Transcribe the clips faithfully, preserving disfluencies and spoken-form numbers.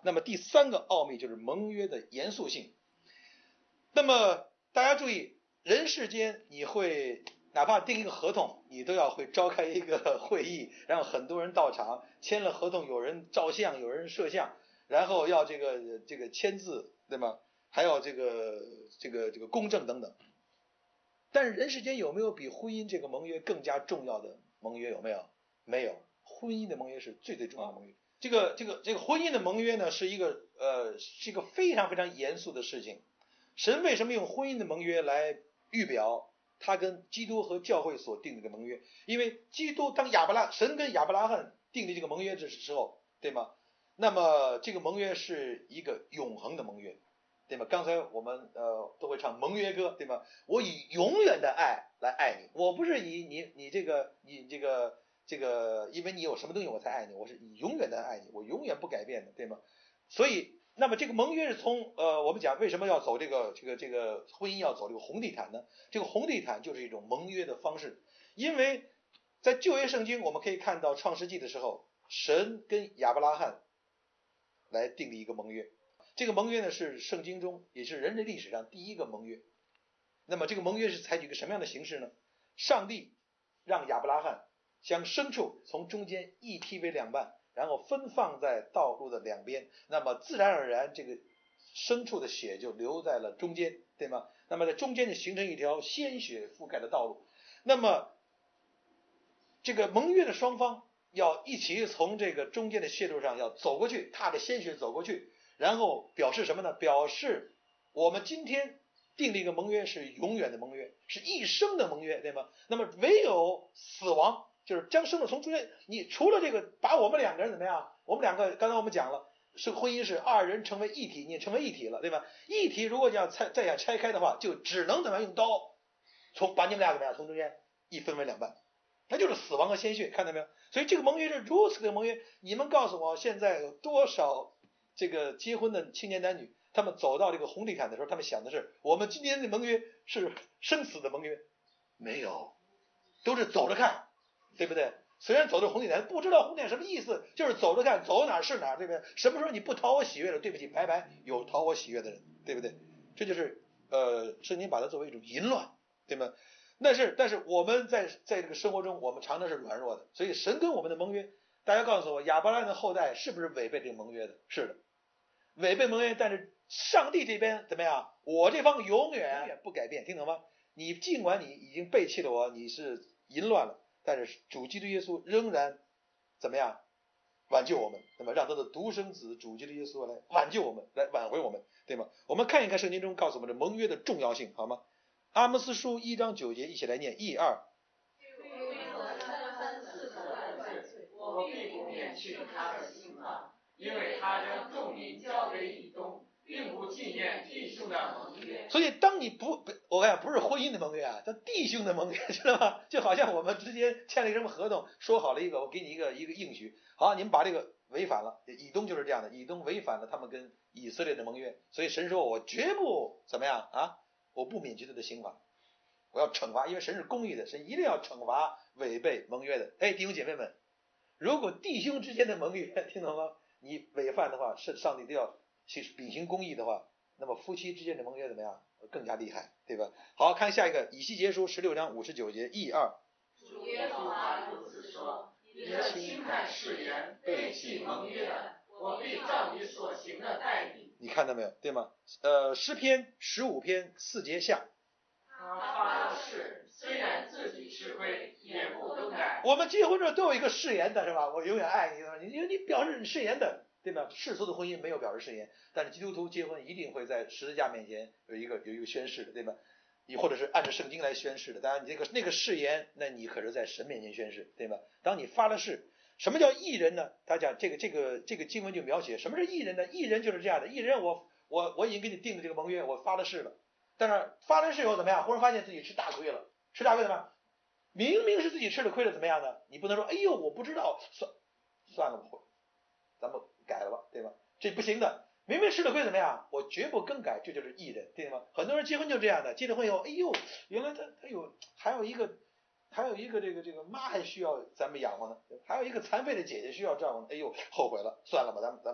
那么第三个奥秘就是盟约的严肃性。那么大家注意，人世间你会哪怕订一个合同，你都要会召开一个会议，然后很多人到场，签了合同，有人照相，有人摄像，然后要这个这个签字，对吗？还要这个这个这个公证等等。但是人世间有没有比婚姻这个盟约更加重要的盟约？有没有？没有。婚姻的盟约是最最重要的盟约。这个这个这个婚姻的盟约呢，是一个呃是一个非常非常严肃的事情。神为什么用婚姻的盟约来预表他跟基督和教会所定的盟约？因为基督当亚伯拉神跟亚伯拉罕订立这个盟约的时候，对吗？那么这个盟约是一个永恒的盟约，对吗？刚才我们呃都会唱盟约歌，对吗？我以永远的爱来爱你，我不是以你你这个你这个这个因为你有什么东西我才爱你，我是以永远的爱你，我永远不改变的，对吗？所以那么这个盟约是从呃我们讲为什么要走这个这个这个婚姻要走这个红地毯呢？这个红地毯就是一种盟约的方式。因为在旧约圣经我们可以看到创世纪的时候，神跟亚伯拉罕来订立一个盟约，这个盟约呢是圣经中也是人类历史上第一个盟约。那么这个盟约是采取一个什么样的形式呢？上帝让亚伯拉罕将牲畜从中间一劈为两半，然后分放在道路的两边，那么自然而然这个牲畜的血就流在了中间，对吗？那么在中间就形成一条鲜血覆盖的道路。那么这个盟约的双方要一起从这个中间的血路上要走过去，踏着鲜血走过去，然后表示什么呢？表示我们今天订立一个盟约是永远的盟约，是一生的盟约，对吗？那么唯有死亡，就是将生命从中间，你除了这个把我们两个人怎么样？我们两个刚才我们讲了，是婚姻是二人成为一体，你成为一体了，对吧？一体如果要拆再想拆开的话，就只能怎么样？用刀从把你们俩怎么样？从中间一分为两半，那就是死亡和鲜血，看到没有？所以这个盟约是如此的盟约。你们告诉我，现在有多少这个结婚的青年男女，他们走到这个红地毯的时候，他们想的是我们今天的盟约是生死的盟约？没有，都是走着看，对不对？虽然走着红地毯，不知道红地毯什么意思，就是走着看，走哪是哪，对不对？什么时候你不讨我喜悦了，对不起，拜拜，有讨我喜悦的人，对不对？这就是呃，圣经把它作为一种淫乱，对吗？但是但是我们在在这个生活中，我们常常是软弱的，所以神跟我们的盟约，大家告诉我，亚伯拉罕的后代是不是违背这个盟约的？是的，违背盟约。但是上帝这边怎么样？我这方永远永远不改变，听懂吗？你尽管你已经背弃了我，你是淫乱了，但是主基督耶稣仍然怎么样挽救我们？那么让他的独生子主基督耶稣来挽救我们，来挽回我们，对吗？我们看一看圣经中告诉我们的盟约的重要性，好吗？阿摩斯书一章九节，一起来念，一二。 我必不免去他的刑罚，因为他将众民交给以东，并不纪念弟兄的盟约。 所以当你不，我看不是婚姻的盟约啊，叫弟兄的盟约，知道吗？就好像我们之间签了一个什么合同，说好了一个，我给你一个一个应许，好，你们把这个违反了，以东就是这样的，以东违反了他们跟以色列的盟约，所以神说我绝不怎么样啊，我不免去他的刑罚，我要惩罚，因为神是公义的，神一定要惩罚违背盟约的。哎，弟兄姐妹们，如果弟兄之间的盟约，听懂吗？你违反的话，是上帝都要去秉行公义的话，那么夫妻之间的盟约怎么样？更加厉害，对吧？好，看下一个以西结书十六章五十九节，一二。 主耶和华如此说：你的轻看誓言，背弃盟约的，我必照你所行的待你。 你看到没有，对吗？呃，诗篇十五篇四节下。 他发了誓，虽然自己吃亏，也不更改。 我们结婚时候都有一个誓言的，是吧？我永远爱你，你你表示你誓言的，对吧？世俗的婚姻没有表示誓言，但是基督徒结婚一定会在十字架面前有一个有一个宣誓的，对吧？你或者是按照圣经来宣誓的，当然你这个那个誓言，那你可是在神面前宣誓，对吧？当你发了誓，什么叫义人呢？他讲这个这个这个经文就描写什么是义人呢？义人就是这样的，义人我我我已经给你定了这个盟约，我发了誓了，但是发了誓以后怎么样？忽然发现自己吃大亏了，吃大亏怎么样？明明是自己吃了亏了，怎么样呢？你不能说哎呦我不知道，算算了吧，咱们改了吧，对吧？这不行的，明明吃了亏怎么样？我绝不更改，这就是义人，对吗？很多人结婚就这样的，结了婚以后，哎呦，原来他他有还有一个还有一个这个这个妈还需要咱们养活呢，还有一个残废的姐姐需要照顾呢，哎呦，后悔了，算了吧，咱们咱们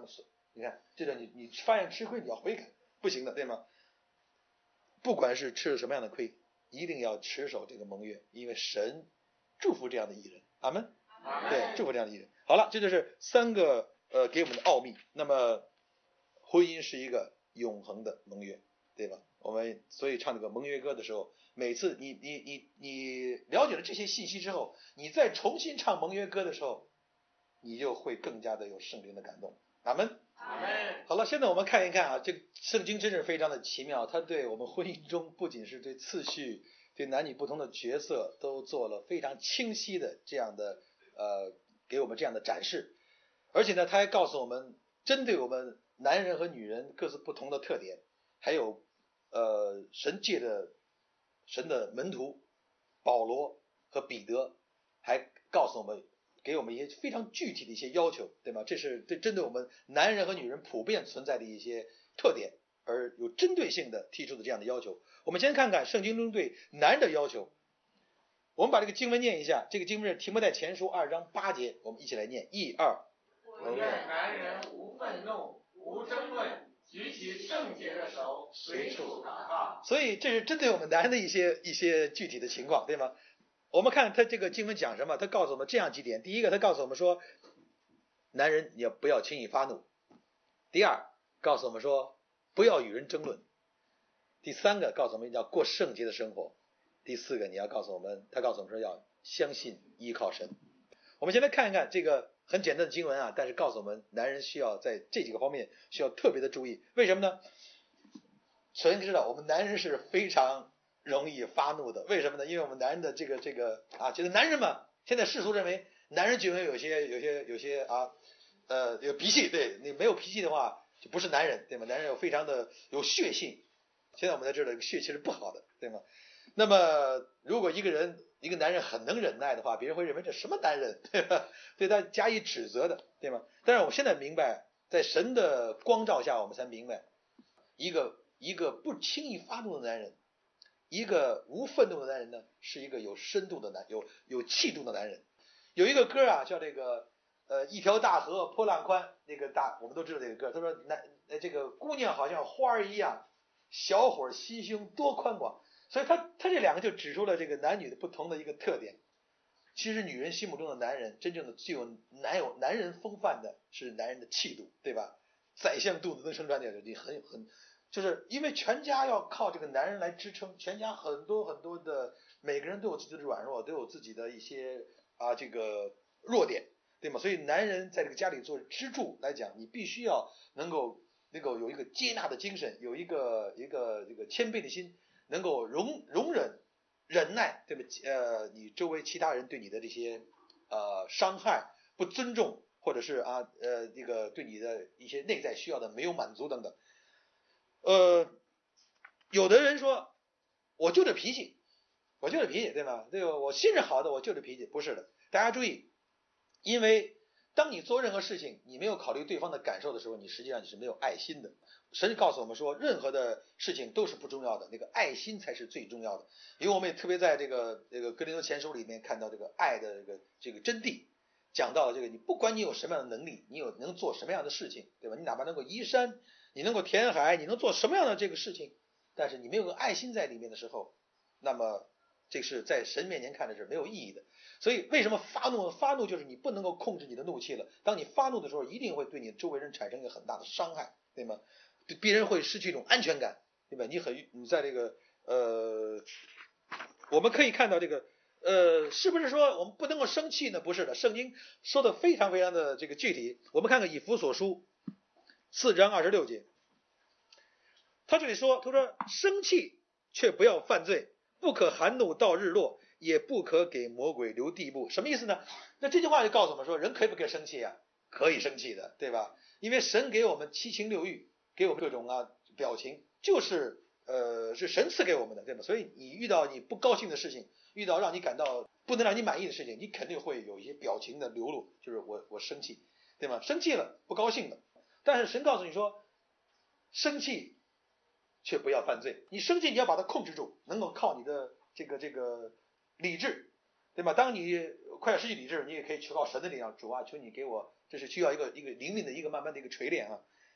你看，这个你你发现吃亏你要悔改，不行的，对吗？不管是吃了什么样的亏，一定要持守这个盟约，因为神祝福这样的义人。阿们。对，祝福这样的义人。好了，这就是三个呃给我们的奥秘。那么婚姻是一个永恒的盟约，对吧？我们所以唱这个盟约歌的时候，每次你你你你了解了这些信息之后，你再重新唱盟约歌的时候，你就会更加的有圣灵的感动。阿们。好了，现在我们看一看啊，这个圣经真是非常的奇妙，它对我们婚姻中不仅是对次序、对男女不同的角色都做了非常清晰的这样的呃给我们这样的展示，而且呢，它还告诉我们针对我们男人和女人各自不同的特点，还有呃神界的神的门徒保罗和彼得还告诉我们。给我们一些非常具体的一些要求，对吗？这是对针对我们男人和女人普遍存在的一些特点，而有针对性的提出的这样的要求。我们先看看圣经中对男人的要求。我们把这个经文念一下，这个经文是提摩太前书二章八节，我们一起来念，一二。 我愿男人无愤怒，无争论，举起圣洁的手，随处祷告。 所以这是针对我们男人的一些一些具体的情况，对吗？我们看他这个经文讲什么，他告诉我们这样几点。第一个，他告诉我们说，男人你要不要轻易发怒。第二，告诉我们说不要与人争论。第三个，告诉我们要过圣洁的生活。第四个，你要告诉我们，他告诉我们说要相信依靠神。我们先来看一看这个很简单的经文啊，但是告诉我们男人需要在这几个方面需要特别的注意。为什么呢？首先知道我们男人是非常容易发怒的，为什么呢？因为我们男人的这个这个啊，觉得男人嘛，现在世俗认为男人就有些有些有些啊，呃，有脾气，对，你没有脾气的话就不是男人，对吗？男人有非常的有血性，现在我们才知道血气是不好的，对吗？那么如果一个人一个男人很能忍耐的话，别人会认为这什么男人，对吧？对他加以指责的，对吗？但是我现在明白，在神的光照下，我们才明白，一个一个不轻易发怒的男人。一个无愤怒的男人呢，是一个有深度的男，有有气度的男人。有一个歌啊，叫这个呃一条大河波浪宽，那个大我们都知道这个歌。他说男呃这个姑娘好像花儿一样，小伙心胸多宽广。所以他他这两个就指出了这个男女的不同的一个特点。其实女人心目中的男人，真正的具有男有男人风范的是男人的气度，对吧？宰相肚子能撑船的，你很很。就是因为全家要靠这个男人来支撑，全家很多很多的每个人都有自己的软弱，都有自己的一些啊这个弱点，对吗？所以男人在这个家里做支柱来讲，你必须要能够能够有一个接纳的精神，有一个一个这个谦卑的心，能够容容忍忍耐，对吧？呃，你周围其他人对你的这些呃伤害、不尊重，或者是啊呃这个对你的一些内在需要的没有满足等等。呃，有的人说，我就这脾气，我就这脾气，对吗？这个我心是好的，我就这脾气，不是的。大家注意，因为当你做任何事情，你没有考虑对方的感受的时候，你实际上你是没有爱心的。神告诉我们说，任何的事情都是不重要的，那个爱心才是最重要的。因为我们也特别在这个这个哥林多前书里面看到这个爱的这个这个真谛，讲到了这个，你不管你有什么样的能力，你有能做什么样的事情，对吧？你哪怕能够移山，你能够填海，你能做什么样的这个事情，但是你没有个爱心在里面的时候，那么这是在神面前看的是没有意义的。所以为什么发怒？发怒就是你不能够控制你的怒气了。当你发怒的时候，一定会对你周围人产生一个很大的伤害，对吗？对别人会失去一种安全感，对吧？你很你在这个呃，我们可以看到这个呃，是不是说我们不能够生气呢？不是的，圣经说的非常非常的这个具体。我们看看以弗所书四章二十六节，他这里说，他说生气却不要犯罪，不可含怒到日落，也不可给魔鬼留地步。什么意思呢？那这句话就告诉我们说，人可以不可以生气啊？可以生气的，对吧？因为神给我们七情六欲，给我们各种啊表情，就是呃是神赐给我们的，对吧？所以你遇到你不高兴的事情，遇到让你感到不能让你满意的事情，你肯定会有一些表情的流露，就是我我生气，对吗？生气了，不高兴了。但是神告诉你说，生气却不要犯罪。你生气你要把它控制住，能够靠你的这个这个理智，对吧？当你快要失去理智，你也可以求告神的力量，主啊，求你给我，这是需要一个一个灵命的一个慢慢的一个锤炼啊。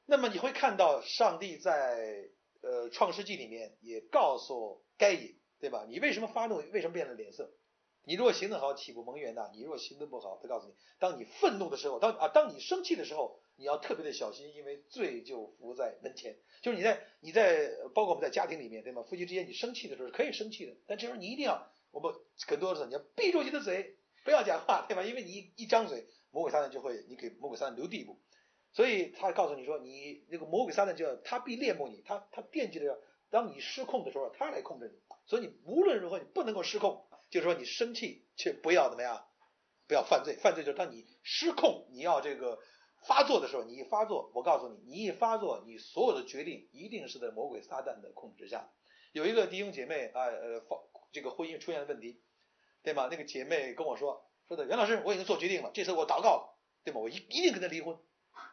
那么你会看到上帝在呃创世纪里面也告诉该隐，对吧？你为什么发怒？为什么变了脸色？你若行得好，岂不蒙冤呐？你若行得不好，他告诉你，当你愤怒的时候，当啊当你生气的时候，你要特别的小心，因为罪就伏在门前。就是你在你在包括我们在家庭里面，对吗？夫妻之间你生气的时候是可以生气的，但这时候你一定要，我们很多人你要闭住你的嘴，不要讲话，对吧？因为你一一张嘴，魔鬼撒旦就会你给魔鬼撒旦留地步。所以他告诉你说，你那个魔鬼撒旦就要他必恋慕你，他他惦记着当你失控的时候，他来控制你。所以你无论如何你不能够失控。就是说你生气却不要怎么样，不要犯罪。犯罪就是当你失控，你要这个发作的时候，你一发作，我告诉你，你一发作，你所有的决定一定是在魔鬼撒旦的控制下。有一个弟兄姐妹啊，呃，这个婚姻出现了问题，对吗？那个姐妹跟我说，说的袁老师，我已经做决定了，这次我祷告了，对吗？我一一定跟他离婚。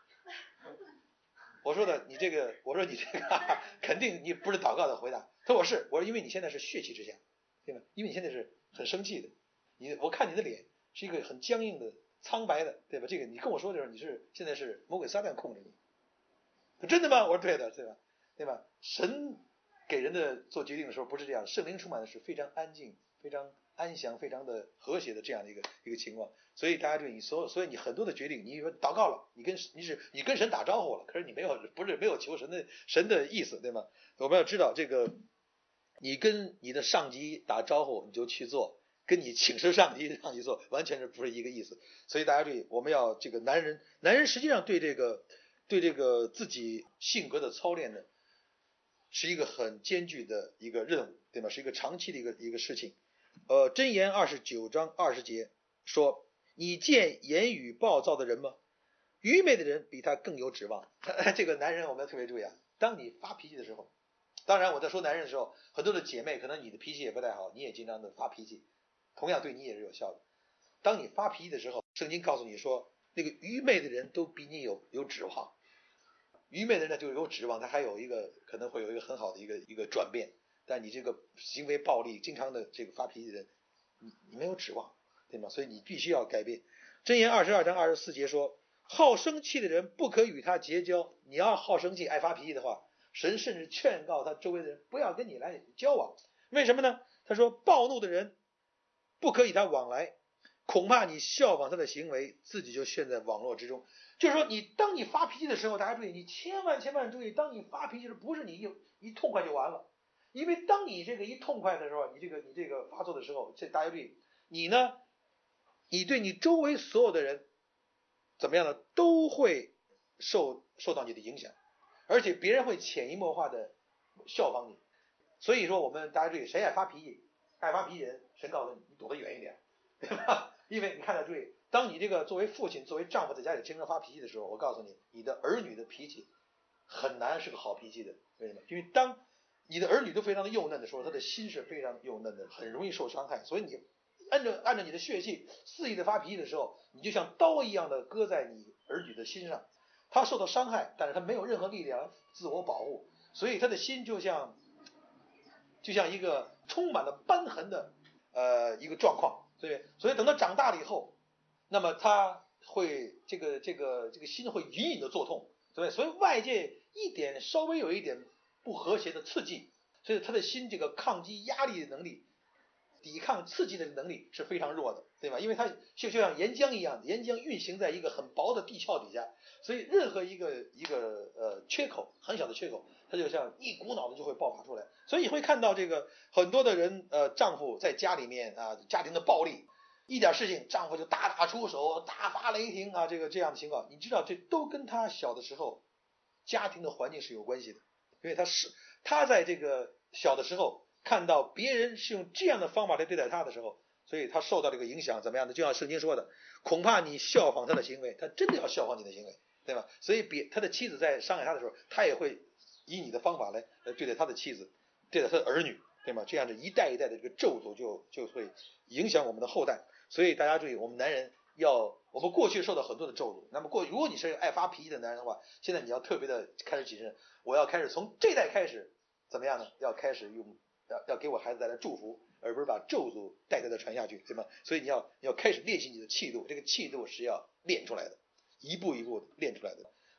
我说的你这个，我说你这个哈哈肯定你不是祷告的回答。他说我是，我说因为你现在是血气之下，对吧？因为你现在是很生气的，你我看你的脸是一个很僵硬的、苍白的，对吧？这个你跟我说的时候，你是现在是魔鬼撒旦控制你，真的吗？我说对的，对吧？对吧？神给人的做决定的时候不是这样，圣灵充满的是非常安静、非常安详、非常的和谐的这样的一个一个情况。所以大家对你所有，所以你很多的决定，你说祷告了，你跟你是你跟神打招呼了，可是你没有不是没有求神的神的意思，对吗？我们要知道这个。你跟你的上级打招呼你就去做，跟你请示上级让你做完全是不是一个意思。所以大家注意，我们要这个男人男人实际上对这个对这个自己性格的操练呢是一个很艰巨的一个任务，对吗？是一个长期的一个一个事情。呃箴言二十九章二十节说，你见言语暴躁的人吗？愚昧的人比他更有指望。这个男人我们要特别注意啊，当你发脾气的时候，当然我在说男人的时候，很多的姐妹可能你的脾气也不太好，你也经常的发脾气，同样对你也是有效的。当你发脾气的时候，圣经告诉你说，那个愚昧的人都比你有有指望。愚昧的人呢就有指望，他还有一个可能会有一个很好的一个一个转变。但你这个行为暴力经常的这个发脾气的人，你你没有指望，对吗？所以你必须要改变。箴言二十二章二十四节说，好生气的人不可与他结交。你要好生气爱发脾气的话，神甚至劝告他周围的人不要跟你来交往。为什么呢？他说暴怒的人不可与他往来，恐怕你效仿他的行为，自己就陷在网络之中。就是说你当你发脾气的时候，大家注意，你千万千万注意，当你发脾气的时候，不是你一一痛快就完了。因为当你这个一痛快的时候，你这个你这个发作的时候，这大家注意，你呢你对你周围所有的人怎么样呢，都会受受到你的影响，而且别人会潜移默化的效仿你。所以说我们大家注意，谁爱发脾气，爱发脾气人，神告诉你，你躲得远一点，对吧？因为你看到注意，当你这个作为父亲作为丈夫在家里经常发脾气的时候，我告诉你，你的儿女的脾气很难是个好脾气的。为什么？因为当你的儿女都非常的幼嫩的时候，他的心是非常幼嫩的，很容易受伤害。所以你按照按照你的血气肆意的发脾气的时候，你就像刀一样的割在你儿女的心上，他受到伤害，但是他没有任何力量自我保护，所以他的心就像就像一个充满了瘢痕的呃一个状况。所以所以等他长大了以后，那么他会这个这个这个心会隐隐的作痛，对不对？所以外界一点稍微有一点不和谐的刺激，所以他的心这个抗击压力的能力，抵抗刺激的能力是非常弱的，对吧？因为它就就像岩浆一样，岩浆运行在一个很薄的地壳底下，所以任何一个一个呃缺口，很小的缺口，它就像一股脑的就会爆发出来。所以你会看到这个很多的人呃丈夫在家里面啊，家庭的暴力，一点事情丈夫就大打出手，大发雷霆啊，这个这样的情况，你知道这都跟他小的时候家庭的环境是有关系的。因为他是他在这个小的时候看到别人是用这样的方法来对待他的时候，所以他受到这个影响，怎么样的？就像圣经说的，恐怕你效仿他的行为，他真的要效仿你的行为，对吧？所以比他的妻子在伤害他的时候，他也会以你的方法来来对待他的妻子，对待他的儿女，对吗？这样的一代一代的这个咒诅就就会影响我们的后代。所以大家注意，我们男人要，我们过去受到很多的咒诅，那么过如果你是爱发脾气的男人的话，现在你要特别的开始谨慎，我要开始从这代开始怎么样呢？要开始用要要给我孩子带来祝福，而不是把咒诅代代的传下去，对吗？所以你要你要开始练习你的气度，这个气度是要练出来的，一步一步练出来的。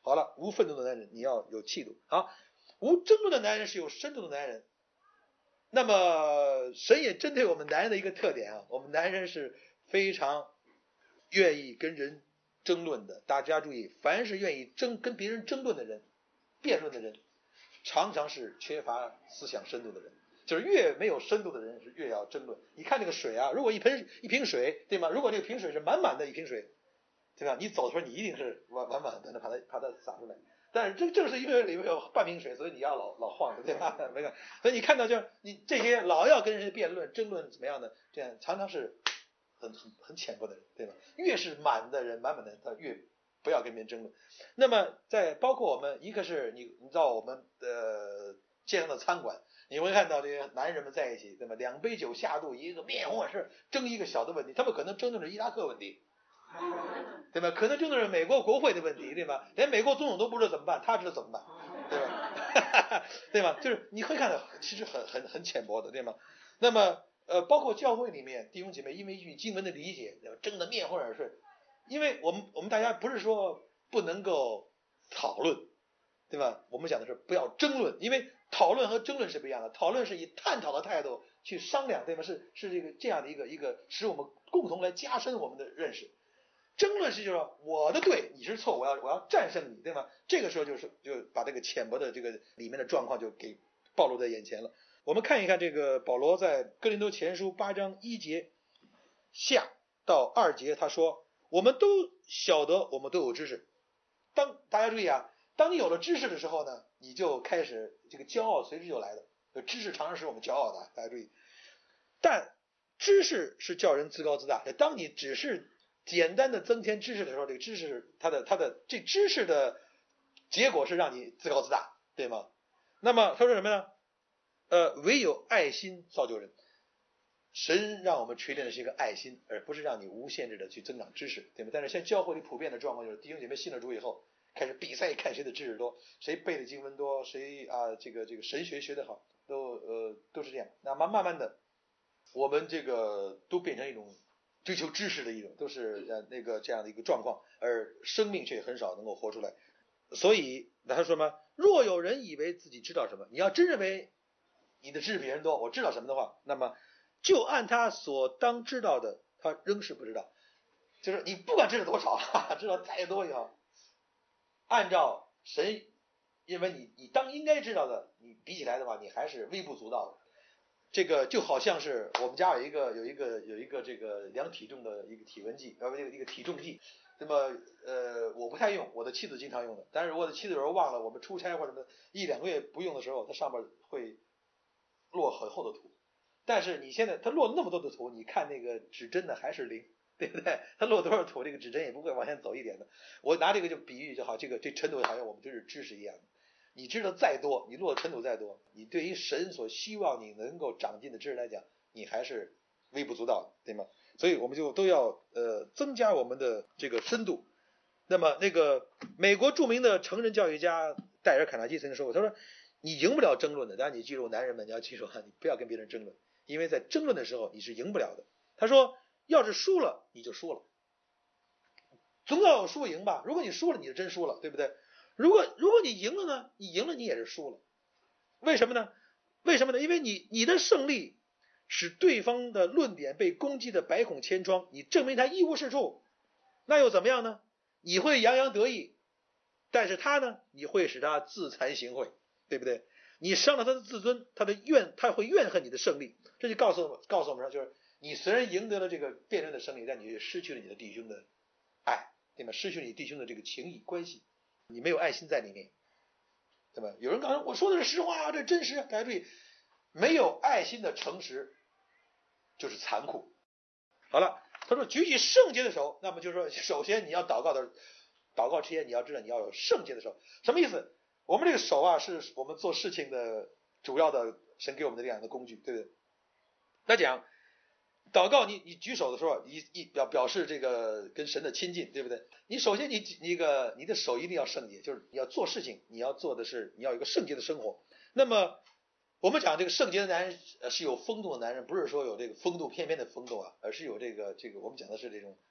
好了，无愤怒的男人你要有气度。好，无争论的男人是有深度的男人。那么神也针对我们男人的一个特点啊，我们男人是非常愿意跟人争论的。大家注意，凡是愿意争跟别人争论的人，辩论的人，常常是缺乏思想深度的人。就是越没有深度的人是越要争论。你看这个水啊，如果一盆一瓶水，对吗？如果这个瓶水是满满的一瓶水，对吧？你走的时候你一定是完完满的把它把它洒出来。但是正正是因为里面有半瓶水，所以你要老老晃着，对吧？没有，所以你看到就是你这些老要跟人辩论争论怎么样的，这样常常是很很很浅薄的人，对吧？越是满的人满满的人，他越不要跟别人争论。那么在包括我们，一个是你你知道我们的街上的餐馆，你会看到这些男人们在一起，对吧？两杯酒下肚，一个面红耳赤争一个小的问题，他们可能争论着伊拉克问题。对吧？可能争的是美国国会的问题，对吧？连美国总统都不知道怎么办，他知道怎么办，对吧？对吧？就是你会看到，其实很很很浅薄的，对吗？那么呃，包括教会里面弟兄姐妹，因为一句经文的理解，争得面红耳赤。因为我们我们大家不是说不能够讨论，对吧？我们讲的是不要争论，因为讨论和争论是不一样的。讨论是以探讨的态度去商量，对吗？是是这个这样的一个一个使我们共同来加深我们的认识。争论是就是说我的对，你是错，我要我要战胜你，对吗？这个时候就是就把这个浅薄的这个里面的状况就给暴露在眼前了。我们看一看这个保罗在哥林多前书八章一节下到二节，他说我们都晓得我们都有知识。当大家注意啊，当你有了知识的时候呢，你就开始这个骄傲随之就来了。知识常常使我们骄傲的，大家注意。但知识是叫人自高自大，当你只是简单的增添知识的时候，这个知识它的它的这知识的结果是让你自高自大，对吗？那么他说什么呢？呃，唯有爱心造就人。神让我们锤炼的是一个爱心，而不是让你无限制的去增长知识，对吗？但是现在教会里普遍的状况就是弟兄姐妹信了主以后，开始比赛看谁的知识多，谁背的经文多，谁啊这个这个神学学得好，都呃都是这样。那慢慢慢的，我们这个都变成一种追求知识的一种，都是呃那个这样的一个状况，而生命却很少能够活出来。所以他说什么？若有人以为自己知道什么，你要真认为你的知识比人多，我知道什么的话，那么就按他所当知道的，他仍是不知道。就是你不管知道多少，哈哈，知道再多也好，按照神因为你你当应该知道的，你比起来的话，你还是微不足道的。这个就好像是我们家有一个有一个有一个这个量体重的一个体温计，呃，一个一个体重计。那么呃，我不太用，我的妻子经常用的。但是我的妻子有时候忘了，我们出差或者什么一两个月不用的时候，它上面会落很厚的土。但是你现在它落了那么多的土，你看那个指针呢还是零，对不对？它落多少土，这个指针也不会往前走一点的。我拿这个就比喻就好，这个这程度好像我们就是知识一样的。你知道再多，你落的程度再多，你对于神所希望你能够长进的知识来讲，你还是微不足道，对吗？所以我们就都要呃增加我们的这个深度。那么那个美国著名的成人教育家戴尔·卡耐基曾经说过，他说你赢不了争论的，当然你记住，男人们你要记住，你不要跟别人争论，因为在争论的时候你是赢不了的。他说要是输了你就输了，总要有输赢吧，如果你输了你就真输了，对不对？如果如果你赢了呢，你赢了你也是输了。为什么呢？为什么呢？因为你你的胜利使对方的论点被攻击的百孔千疮，你证明他一无是处，那又怎么样呢？你会洋洋得意，但是他呢，你会使他自惭形秽，对不对？你伤了他的自尊，他的怨他会怨恨你的胜利。这就告诉我们告诉我们说，就是你虽然赢得了这个辩论的胜利，但你却失去了你的弟兄的爱，对吗？失去了你弟兄的这个情谊关系，你没有爱心在里面，对吧？有人告诉我说的是实话啊，这真实。大家注意，没有爱心的诚实就是残酷。好了，他说举起圣洁的手，那么就是说，首先你要祷告的，祷告之前你要知道你要有圣洁的手，什么意思？我们这个手啊，是我们做事情的主要的神给我们的这样的工具，对不对？他讲祷告你，你举手的时候，一一表表示这个跟神的亲近，对不对？你首先你那个你的手一定要圣洁，就是你要做事情，你要做的是你要有一个圣洁的生活。那么我们讲这个圣洁的男人是有风度的男人，不是说有这个风度翩翩的风度啊，而是有这个这个我们讲的是这种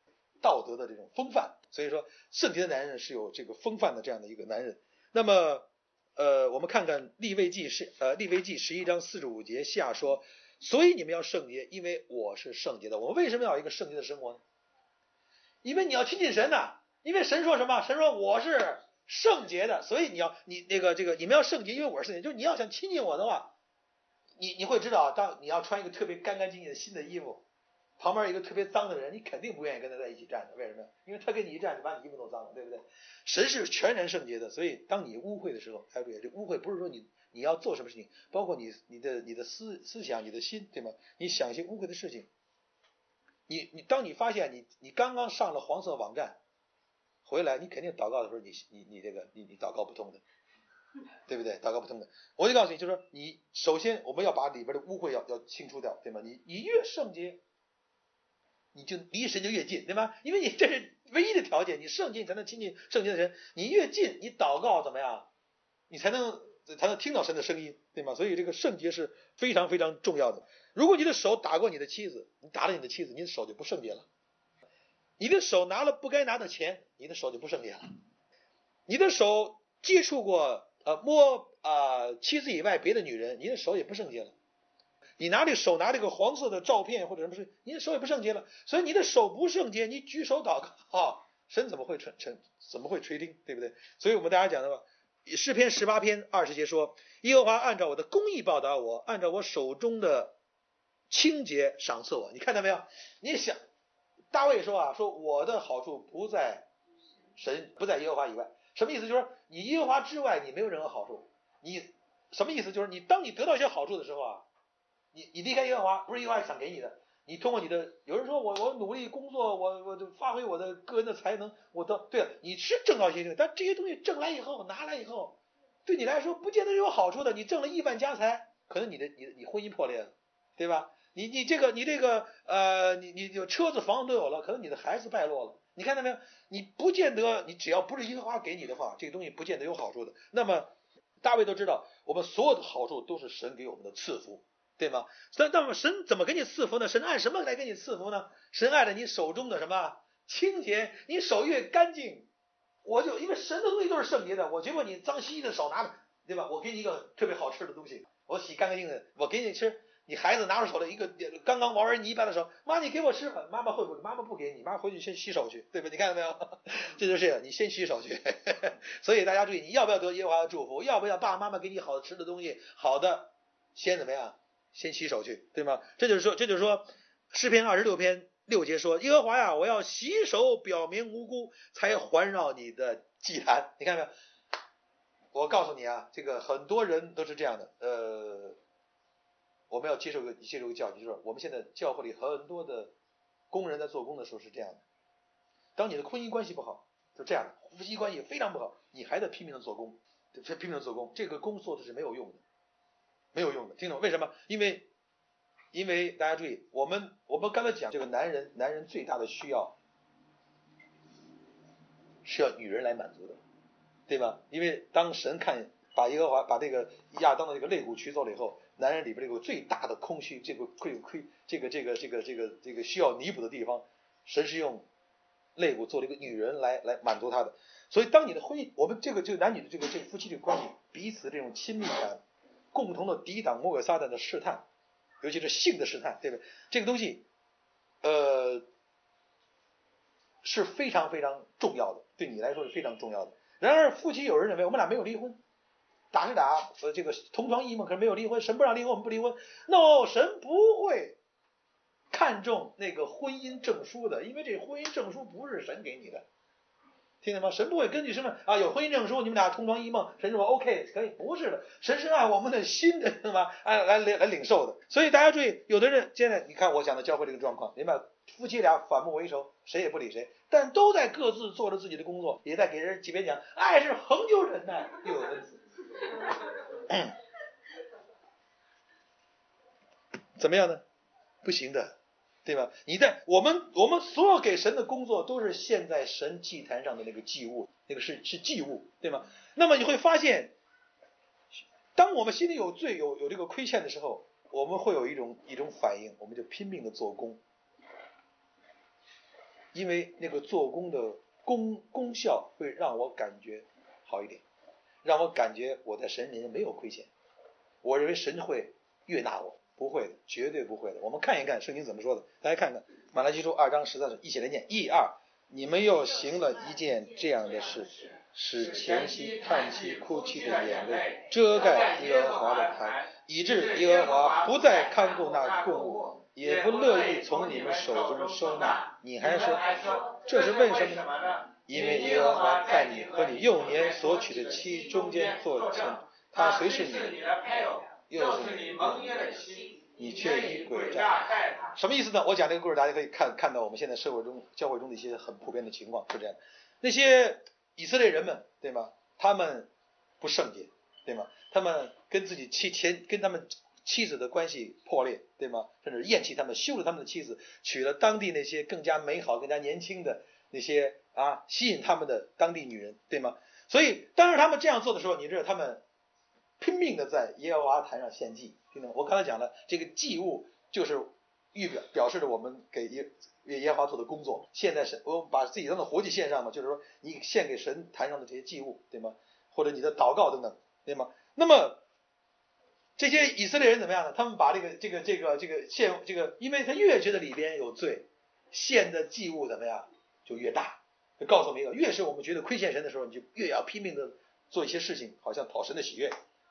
道德的这种风范。所以说圣洁的男人是有这个风范的这样的一个男人。那么呃，我们看看利未记是呃利未记十一章四十五节下说，所以你们要圣洁，因为我是圣洁的。我们为什么要有一个圣洁的生活呢？因为你要亲近神呐、啊。因为神说什么？神说我是圣洁的，所以你要你那个这个你们要圣洁，因为我是圣洁。就是你要想亲近我的话，你你会知道，当你要穿一个特别干干净净的新的衣服，旁边一个特别脏的人，你肯定不愿意跟他在一起站着。为什么？因为他跟你一站，就把你衣服弄脏了，对不对？神是全然圣洁的，所以当你污秽的时候，还有这污秽不是说你你要做什么事情，包括你你的你的思思想、你的心，对吗？你想一些污秽的事情，你你当你发现你你刚刚上了黄色网站回来，你肯定祷告的时候，你你你这个你你祷告不通的，对不对？祷告不通的，我就告诉你，就是说你首先我们要把里边的污秽要要清除掉，对吗？你你越圣洁，你就离神就越近，对吗？因为你这是唯一的条件，你圣洁你才能亲近圣洁的神，你越近，你祷告怎么样？你才能才能听到神的声音，对吗？所以这个圣洁是非常非常重要的。如果你的手打过你的妻子，你打了你的妻子，你的手就不圣洁了。你的手拿了不该拿的钱，你的手就不圣洁了。你的手接触过呃摸啊、呃、妻子以外别的女人，你的手也不圣洁了。你拿这个手拿这个黄色的照片或者什么事，你的手也不圣洁了。所以你的手不圣洁，你举手祷告、哦、神怎么会垂垂怎么会垂听，对不对？所以我们大家讲的吧，诗篇十八篇二十节说，耶和华按照我的公义报答我，按照我手中的清洁赏赐我。你看到没有？你想大卫说啊，说我的好处不在神，不在耶和华以外。什么意思？就是你耶和华之外，你没有任何好处。你什么意思？就是你当你得到一些好处的时候啊，你你离开耶和华，不是耶和华想给你的。你通过你的，有人说我我努力工作，我我就发挥我的个人的才能，我都对了，你是挣到一些东西，但这些东西挣来以后，拿来以后，对你来说不见得有好处的。你挣了亿万家财，可能你的你你婚姻破裂了，对吧？你你这个你这个呃你你有车子房子都有了，可能你的孩子败落了。你看到没有？你不见得，你只要不是耶和华给你的话，这个东西不见得有好处的。那么大卫都知道，我们所有的好处都是神给我们的赐福，对吗？那那么神怎么给你赐福呢？神按什么来给你赐福呢？神按着你手中的什么清洁，你手越干净，我就因为神的东西都是圣洁的，我结果你脏兮兮的手拿着，对吧？我给你一个特别好吃的东西，我洗干干净的，我给你吃。你孩子拿着手的一个刚刚玩完泥巴的手，妈你给我吃，妈妈会不会？妈妈不给你，妈回去先洗手去，对吧？你看到没有？这就是你先洗手去。所以大家注意，你要不要得耶和华的祝福？要不要爸爸妈妈给你好吃的东西？好的，先怎么样？先洗手去，对吗？这就是说，这就是说，诗篇二十六篇六节说，耶和华呀，我要洗手表明无辜，才环绕你的祭坛。你看没有？我告诉你啊，这个很多人都是这样的，呃。我们要接受个接受个教训，就是我们现在教会里很多的工人在做工的时候是这样的，当你的婚姻关系不好，就这样的，夫妻关系非常不好，你还在拼命的做工，拼命的做工，这个工做的是没有用的，没有用的，听懂？为什么？因为因为大家注意，我们我们刚才讲这个男人，男人最大的需要是要女人来满足的，对吧？因为当神看把耶和华把这个亚当的这个肋骨取走了以后，男人里边这个最大的空虚，这个亏亏这个这个这个这个这个需要弥补的地方，神是用肋骨做了一个女人来来满足他的。所以当你的婚姻，我们这个这个男女的这个这个夫妻这个关系，彼此这种亲密感，共同的抵挡魔鬼撒旦的试探，尤其是性的试探，对不对？这个东西呃是非常非常重要的，对你来说是非常重要的。然而夫妻有人认为我们俩没有离婚，打是打，呃，这个同床异梦，可是没有离婚，神不让离婚，我们不离婚。no， 神不会看重那个婚姻证书的，因为这婚姻证书不是神给你的，听见吗？神不会根据什么啊，有婚姻证书，你们俩同床异梦，神说 OK 可以，不是的，神是按我们的心的，对吧？按来来来领受的。所以大家注意，有的人现在你看我讲的教会这个状况，明白？夫妻俩反目为仇，谁也不理谁，但都在各自做着自己的工作，也在给人几边讲，爱是恒久忍耐，又有恩慈。怎么样呢？不行的，对吧？你在我们我们所有给神的工作都是献在神祭坛上的那个祭物，那个是是祭物，对吗？那么你会发现，当我们心里有罪有有这个亏欠的时候，我们会有一种一种反应，我们就拼命的做工。 因为那个做工的功功效会让我感觉好一点，让我感觉我在神面前没有亏欠。我认为神会悦纳我，不会的，绝对不会的。我们看一看圣经怎么说的，大家看看马拉基书二章十三节，一起来念：一二，你们又行了一件这样的事，使前夕叹息哭泣的眼泪遮盖耶和华的坛，以致耶和华不再看顾那供物，也不乐意从你们手中收纳。你还说这是为什么呢？因为耶和华在你和你幼年所娶的妻中间作证，他虽是你的配偶，又是你盟约的妻，你却以诡诈待他。什么意思呢？我讲这个故事，大家可以看看到我们现在社会中、教会中的一些很普遍的情况，是这样。那些以色列人们，对吗？他们不圣洁，对吗？他们跟自己妻前跟他们妻子的关系破裂，对吗？甚至厌弃他们，休了他们的妻子，娶了当地那些更加美好、更加年轻的那些啊，吸引他们的当地女人，对吗？所以当时他们这样做的时候，你知道他们拼命的在耶和华坛上献祭，听懂吗？我刚才讲了，这个祭物就是预表表示着我们给耶为耶和华做的工作。现在神，我把自己当做活祭献上嘛，就是说你献给神坛上的这些祭物，对吗？或者你的祷告等等，对吗？那么这些以色列人怎么样呢？他们把这个这个这个这个献这个，因为他越觉得里边有罪，献的祭物怎么样就越大。就告诉我们一个，越是我们觉得亏欠神的时候，你就越要拼命的做一些事情，好像讨神的喜悦。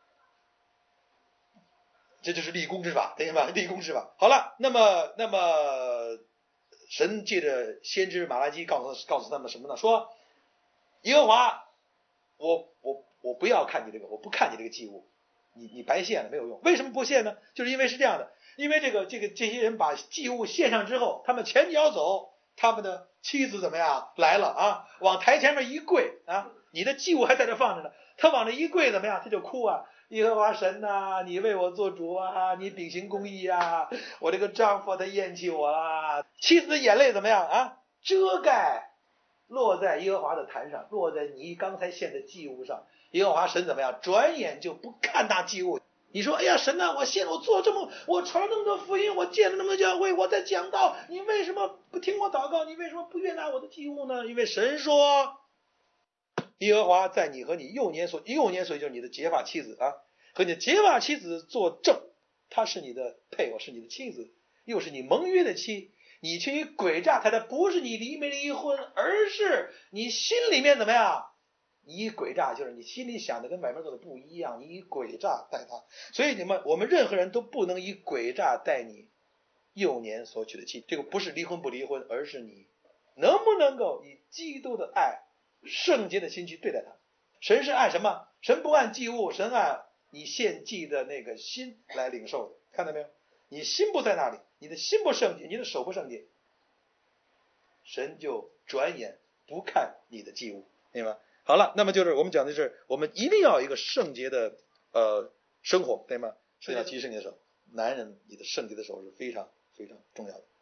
这就是立功之法，对吧？立功之法。好了，那么那么神借着先知马拉基告诉告诉他们什么呢？说耶和华，我我我不要看你这个，我不看你这个祭物，你你白献了没有用。为什么不献呢？就是因为是这样的，因为这个这个这些人把祭物献上之后，他们前脚走，他们的妻子怎么样来了啊？往台前面一跪啊，你的祭物还在这放着呢，他往这一跪怎么样？他就哭啊。耶和华神呐、啊，你为我做主啊，你秉行公义啊，我这个丈夫他厌弃我啊。妻子的眼泪怎么样啊？遮盖落在耶和华的坛上，落在你刚才献的祭物上。耶和华神怎么样？转眼就不看那祭物。你说，哎呀，神呐、啊，我献我做这么，我传了那么多福音，我建了那么多教会，我在讲道，你为什么不听我祷告？你为什么不悦纳我的祭物呢？因为神说，耶和华在你和你幼年所幼年所就是你的结发妻子啊，和你的结发妻子作证，她是你的配偶，是你的妻子，又是你盟约的妻，你却以诡诈待她，不是你离没离婚，而是你心里面怎么样？你以诡诈，就是你心里想的跟外面做的不一样，你以诡诈待她。所以你们我们任何人都不能以诡诈待你幼年所娶的妻，这个不是离婚不离婚，而是你能不能够以基督的爱圣洁的心去对待他。神是按什么？神不按祭物，神按你献祭的那个心来领受的，看到没有？你心不在那里，你的心不圣洁，你的手不圣洁，神就转眼不看你的祭物，明白吗？好了，那么就是我们讲的是，我们一定要有一个圣洁的呃生活，对吗？是要提升你的手，男人你的圣洁的手是非常非常重要的。